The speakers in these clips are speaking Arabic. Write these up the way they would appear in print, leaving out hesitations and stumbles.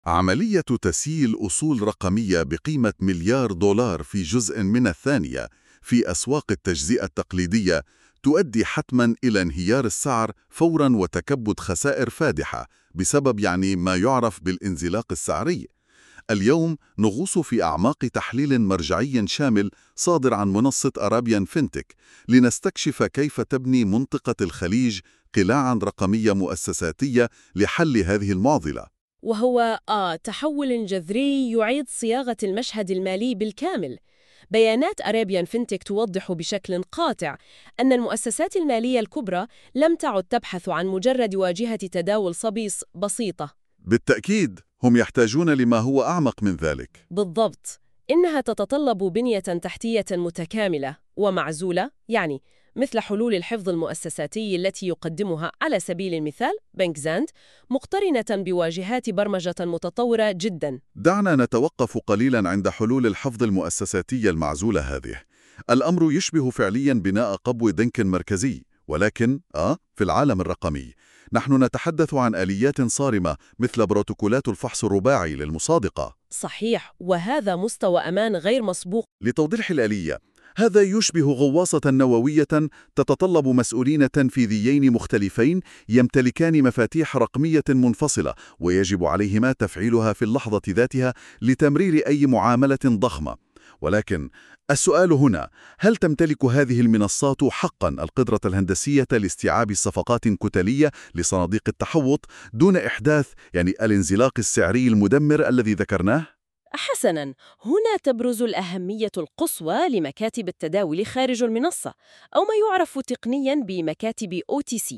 عملية تسييل أصول رقمية بقيمة مليار دولار في جزء من الثانية في أسواق التجزئة التقليدية تؤدي حتماً إلى انهيار السعر فوراً وتكبد خسائر فادحة بسبب ما يعرف بالانزلاق السعري. اليوم نغوص في أعماق تحليل مرجعي شامل صادر عن منصة أرابيان فينتك لنستكشف كيف تبني منطقة الخليج قلاعاً رقمية مؤسساتية لحل هذه المعضلة. وهو تحول جذري يعيد صياغة المشهد المالي بالكامل. بيانات أرابيان فينتك توضح بشكل قاطع أن المؤسسات المالية الكبرى لم تعد تبحث عن مجرد واجهة تداول صبيص بسيطة. بالتأكيد هم يحتاجون لما هو أعمق من ذلك. بالضبط، إنها تتطلب بنية تحتية متكاملة ومعزولة، مثل حلول الحفظ المؤسساتي التي يقدمها على سبيل المثال بنك زاند، مقترنة بواجهات برمجة متطورة جداً. دعنا نتوقف قليلا عند حلول الحفظ المؤسساتية المعزولة هذه. الأمر يشبه فعليا بناء قبو دنك مركزي، ولكن في العالم الرقمي. نحن نتحدث عن آليات صارمة مثل بروتوكولات الفحص الرباعي للمصادقة. صحيح، وهذا مستوى أمان غير مسبوق. لتوضيح الآلية، هذا يشبه غواصة نووية تتطلب مسؤولين تنفيذيين مختلفين يمتلكان مفاتيح رقمية منفصلة، ويجب عليهما تفعيلها في اللحظة ذاتها لتمرير أي معاملة ضخمة. ولكن السؤال هنا، هل تمتلك هذه المنصات حقاً القدرة الهندسية لاستيعاب صفقات كتلية لصناديق التحوط دون إحداث الانزلاق السعري المدمر الذي ذكرناه؟ حسناً، هنا تبرز الأهمية القصوى لمكاتب التداول خارج المنصة، أو ما يعرف تقنياً بمكاتب OTC،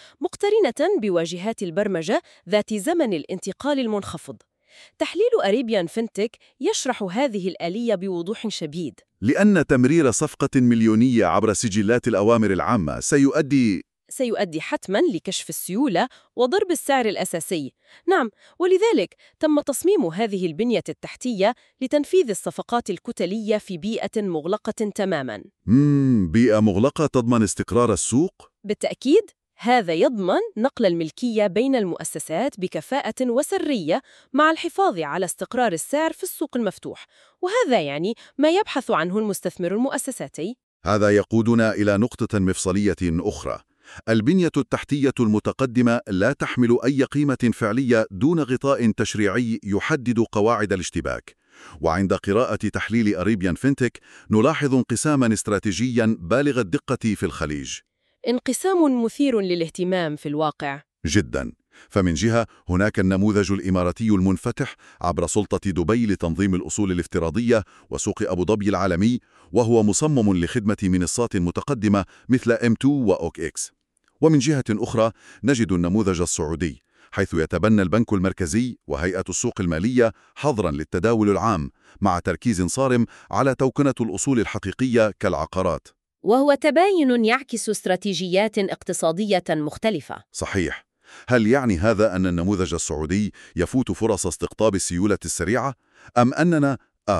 مقترنة بواجهات البرمجة ذات زمن الانتقال المنخفض. تحليل أريبيان فينتك يشرح هذه الآلية بوضوح شديد. لأن تمرير صفقة مليونية عبر سجلات الأوامر العامة سيؤدي حتماً لكشف السيولة وضرب السعر الأساسي. نعم، ولذلك تم تصميم هذه البنية التحتية لتنفيذ الصفقات الكتلية في بيئة مغلقة تماماً. بيئة مغلقة تضمن استقرار السوق؟ بالتأكيد، هذا يضمن نقل الملكية بين المؤسسات بكفاءة وسرية مع الحفاظ على استقرار السعر في السوق المفتوح، وهذا ما يبحث عنه المستثمر المؤسساتي. هذا يقودنا إلى نقطة مفصلية أخرى. البنية التحتية المتقدمة لا تحمل أي قيمة فعلية دون غطاء تشريعي يحدد قواعد الاشتباك. وعند قراءة تحليل أريبيان فينتك نلاحظ انقساماً استراتيجياً بالغ الدقة في الخليج. انقسام مثير للاهتمام في الواقع. جداً. فمن جهة هناك النموذج الإماراتي المنفتح عبر سلطة دبي لتنظيم الأصول الافتراضية وسوق أبو ظبي العالمي، وهو مصمم لخدمة منصات متقدمة مثل M2 وOKX. ومن جهة أخرى نجد النموذج السعودي، حيث يتبنى البنك المركزي وهيئة السوق المالية حظراً للتداول العام، مع تركيز صارم على توكنة الأصول الحقيقية كالعقارات. وهو تباين يعكس استراتيجيات اقتصادية مختلفة. صحيح. هل يعني هذا أن النموذج السعودي يفوت فرص استقطاب السيولة السريعة؟ أم أننا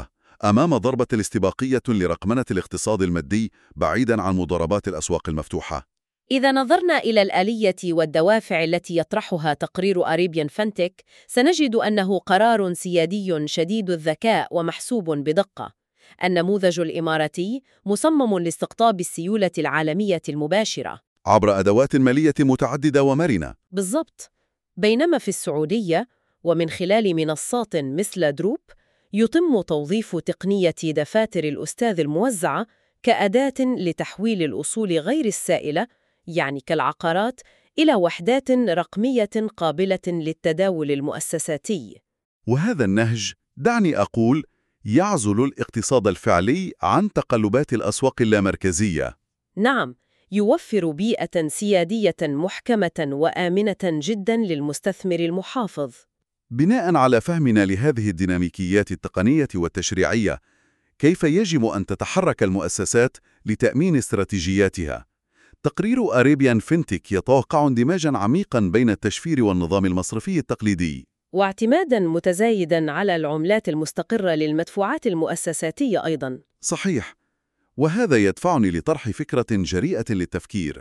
أمام ضربة الاستباقية لرقمنة الاقتصاد المادي بعيداً عن مضاربات الأسواق المفتوحة؟ إذا نظرنا إلى الآلية والدوافع التي يطرحها تقرير أريبيان فينتك، سنجد أنه قرار سيادي شديد الذكاء ومحسوب بدقة. النموذج الإماراتي مصمم لاستقطاب السيولة العالمية المباشرة عبر أدوات مالية متعددة ومرنة. بالضبط، بينما في السعودية ومن خلال منصات مثل دروب يتم توظيف تقنية دفاتر الأستاذ الموزعة كأداة لتحويل الأصول غير السائلة، كالعقارات، إلى وحدات رقمية قابلة للتداول المؤسساتي. وهذا النهج، دعني أقول، يعزل الاقتصاد الفعلي عن تقلبات الأسواق اللامركزية. نعم، يوفر بيئة سيادية محكمة وآمنة جداً للمستثمر المحافظ. بناء على فهمنا لهذه الديناميكيات التقنية والتشريعية، كيف يجب أن تتحرك المؤسسات لتأمين استراتيجياتها؟ تقرير أريبيان فينتك يتوقع اندماجاً عميقاً بين التشفير والنظام المصرفي التقليدي، واعتماداً متزايداً على العملات المستقرة للمدفوعات المؤسساتية أيضاً. صحيح. وهذا يدفعني لطرح فكرة جريئة للتفكير.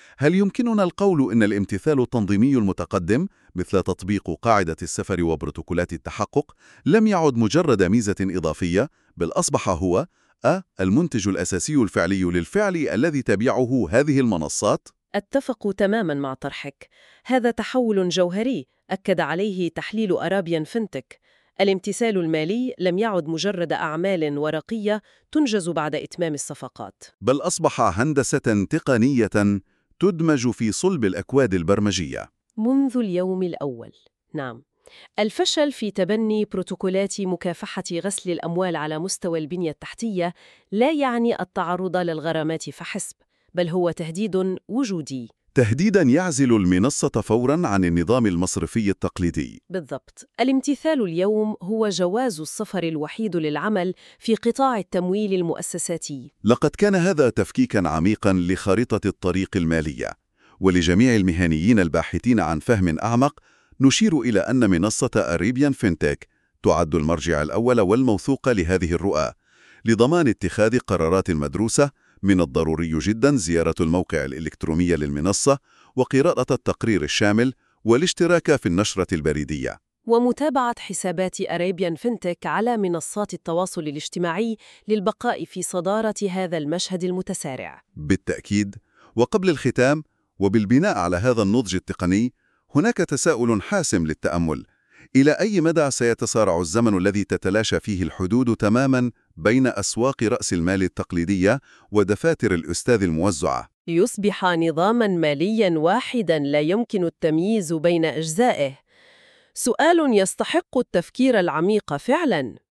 هل يمكننا القول إن الامتثال التنظيمي المتقدم مثل تطبيق قاعدة السفر وبروتوكولات التحقق لم يعد مجرد ميزة إضافية، بل أصبح هو المنتج الأساسي الفعلي للفعل الذي تبيعه هذه المنصات؟ أتفق تماماً مع طرحك. هذا تحول جوهري أكد عليه تحليل أرابيان فينتك. الامتثال المالي لم يعد مجرد أعمال ورقية تنجز بعد إتمام الصفقات. بل أصبح هندسة تقنية تدمج في صلب الأكواد البرمجية. منذ اليوم الأول. نعم. الفشل في تبني بروتوكولات مكافحة غسل الأموال على مستوى البنية التحتية لا يعني التعرض للغرامات فحسب، بل هو تهديد وجودي. تهديداً يعزل المنصة فوراً عن النظام المصرفي التقليدي. بالضبط. الامتثال اليوم هو جواز السفر الوحيد للعمل في قطاع التمويل المؤسساتي. لقد كان هذا تفكيكاً عميقاً لخارطة الطريق المالية، ولجميع المهنيين الباحثين عن فهم أعمق نشير إلى أن منصة أريبيان فينتك تعد المرجع الأول والموثوق لهذه الرؤى. لضمان اتخاذ قرارات مدروسة، من الضروري جداً زيارة الموقع الإلكتروني للمنصة وقراءة التقرير الشامل والاشتراك في النشرة البريدية. ومتابعة حسابات أريبيان فينتك على منصات التواصل الاجتماعي للبقاء في صدارة هذا المشهد المتسارع. بالتأكيد. وقبل الختام، وبالبناء على هذا النضج التقني، هناك تساؤل حاسم للتأمل: إلى أي مدى سيتسارع الزمن الذي تتلاشى فيه الحدود تماماً بين أسواق رأس المال التقليدية ودفاتر الأستاذ الموزعة؟ يصبح نظاماً مالياً واحداً لا يمكن التمييز بين أجزائه. سؤال يستحق التفكير العميق فعلاً.